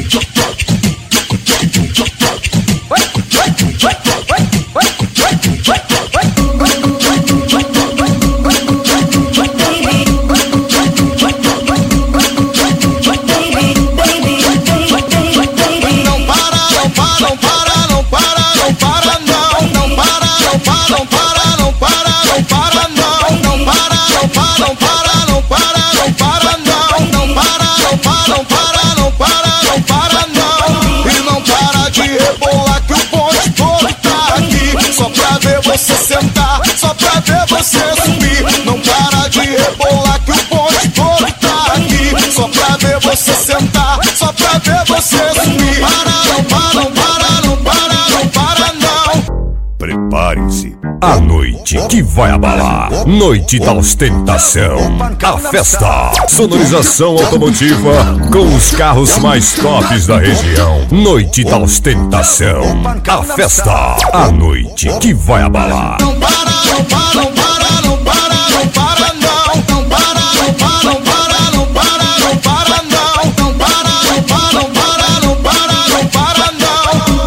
Você sentar, só pra ver você subir. Não para de rebolar que o bonde todo tá aqui. Só pra ver você sentar, só pra ver você subir. Não para, não para, não para, não para, não. Prepare-se, a noite que vai abalar. Noite da ostentação. A festa, sonorização automotiva com os carros mais tops da região. Noite da ostentação. A festa, a noite que vai abalar. Não para, não para, não para, não para, não para, não. Não para, não para, não para, não para, não para, não. Não para, não para, não para, não para, não para, não.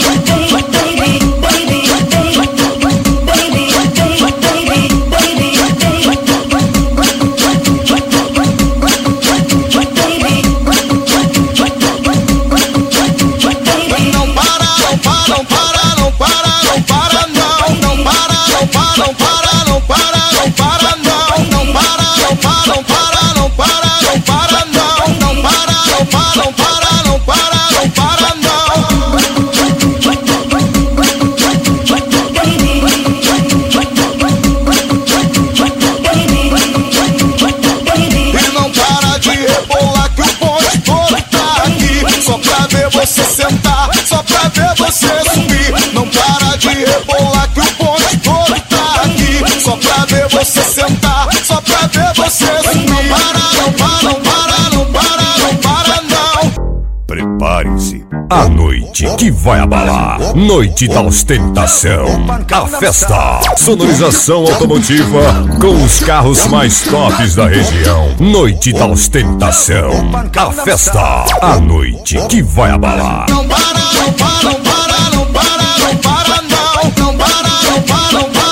Você sentar, só pra ver você subir. Não para de rebolar que o bonde todo tá aqui. Só pra ver você sentar, só pra ver você subir. Não para, não para, não para, não para, não para, não. Prepare-se, a noite que vai abalar. Noite da ostentação. A festa, sonorização automotiva com os carros mais tops da região. Noite da ostentação. A festa, a noite que vai abalar. Não para, não para, não para, não para, não para, não. Não para, não para, não para.